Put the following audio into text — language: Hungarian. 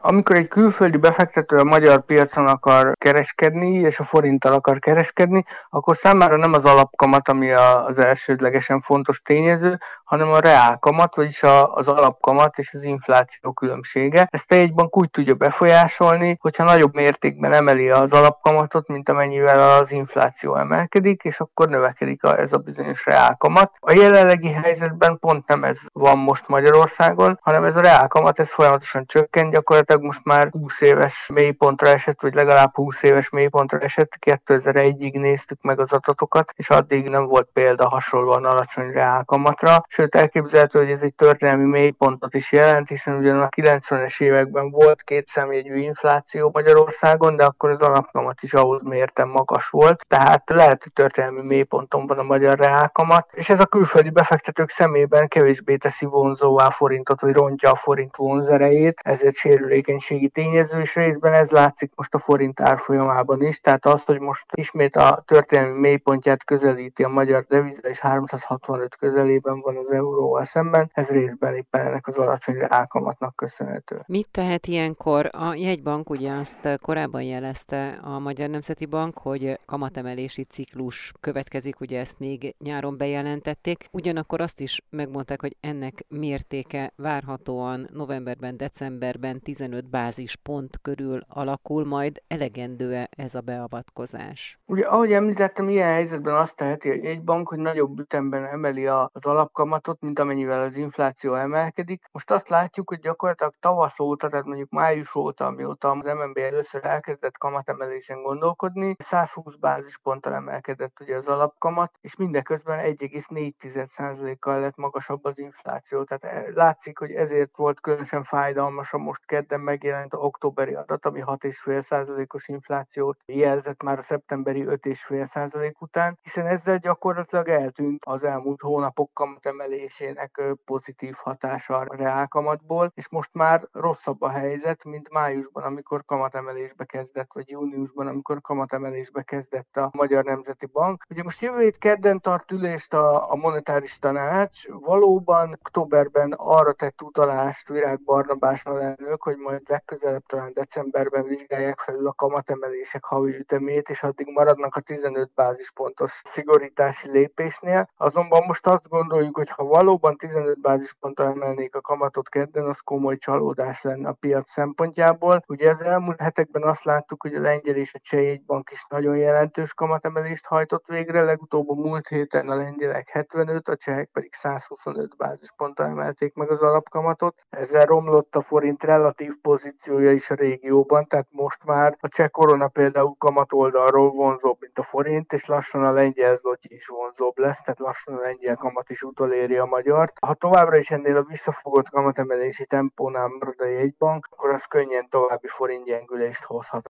Amikor egy külföldi befektető a magyar piacon akar kereskedni, és a forinttal akar kereskedni, akkor számára nem az alapkamat, ami az elsődlegesen fontos tényező, hanem a reálkamat, vagyis az alapkamat és az infláció különbsége. Ezt a jegybank úgy tudja befolyásolni, hogyha nagyobb mértékben emeli az alapkamatot, mint amennyivel az infláció emelkedik, és akkor növekedik ez a bizonyos reálkamat. A jelenlegi helyzetben pont nem ez van most Magyarországon, hanem ez a reálkamat ez folyamatosan csökken, gyakorlatilag most már 20 éves mélypontra esett, vagy legalább 20 éves mélypontra esett, 2001-ig néztük meg az adatokat, és addig nem volt példa hasonlóan alacsony reálkamatra, sőt elképzelhető, hogy ez egy történelmi mélypontot is jelent, hiszen ugyan a 90-es években volt kétszámjegyű infláció Magyarországon, de akkor az alapkamat is ahhoz mérten magas volt, tehát lehet, hogy történelmi mélyponton van a magyar reálkamat, és ez a külföldi befektetők szemében kevésbé teszi vonzóvá a forintot, vagy rontja a forint vonzerejét, ezért sérülékenységi tényező, és részben ez látszik most a forint árfolyamában is, tehát az, hogy most ismét a történelmi mélypontját közelíti a magyar deviza, és 365 közelében van az euróval szemben, ez részben éppen ennek az alacsony reálkamatnak köszönhető. Mit tehet ilyenkor? A jegybank ugye azt korábban jelezte a Magyar Nemzeti Bank, hogy kamatemelési ciklus következik, ugye ezt még nyáron bejelentették. Ugyanakkor azt is megmondták, hogy ennek mértéke várhatóan novemberben, decemberben 15 bázispont körül alakul, majd elegendő-e ez a beavatkozás? Ugye, ahogy említettem, ilyen helyzetben azt teheti a jegybank, hogy nagyobb ütemben emeli az alapkamatot, mint amennyivel az infláció emelkedik. Most azt látjuk, hogy gyakorlatilag tavasz óta, tehát mondjuk május óta, amióta az MNB először elkezdett kamatemelésen gondolkodni, 120 bázisponttal emelkedett ugye az alapkamat, és mindeközben 1,4%-kal lett magasabb az infláció. Tehát látszik, hogy ezért volt különösen fájdalmas a most kedden megjelent októberi adat, ami 6,5%-os inflációt jelzett már a szeptemberi 5,5% után, hiszen ezzel gyakorlatilag eltűnt az elmúlt hónapok kamatemelésének pozitív hatása a reálkamatból, és most már rosszabb a helyzet, mint májusban, amikor kamatemelésbe kezdett, vagy júniusban, amikor kamatemelésbe kezdett a Magyar Nemzeti Bank. Ugye most jövő hét kedden tart ülést a monetáris tanács, valóban októberben arra tett utalást Virág Barnabás alelnök, hogy majd legközelebb talán decemberben vizsgálják felül a kamatemelések havi ütemét, és addig maradnak a 15 bázispontos szigorítási lépésnél. Azonban most azt gondoljuk, hogy ha valóban 15 bázisponttal emelnék a kamatot kedden, az komoly csalódás lenne a piac szempontjából. Ugye az elmúlt hetekben azt láttuk, hogy a lengyel és a cseh jegybank is nagyon jelentős kamatemelést hajtott végre, legutóbb a múlt héten a lengyelek 75, a csehek pedig 125 bázisponttal emelték meg az alapkamatot. Ezzel romlott a forint relatív pozíciója is a régióban, tehát most már a cseh korona például kamat oldalról vonzóbb, mint a forint, és lassan a lengyel zloty is vonzóbb lesz, tehát lassan a lengyel kamat is utoléri a magyart. Ha továbbra is ennél a visszafogott kamatemelési tempónál marad a jegybank, akkor az könnyen további forintgyengülést hozhat.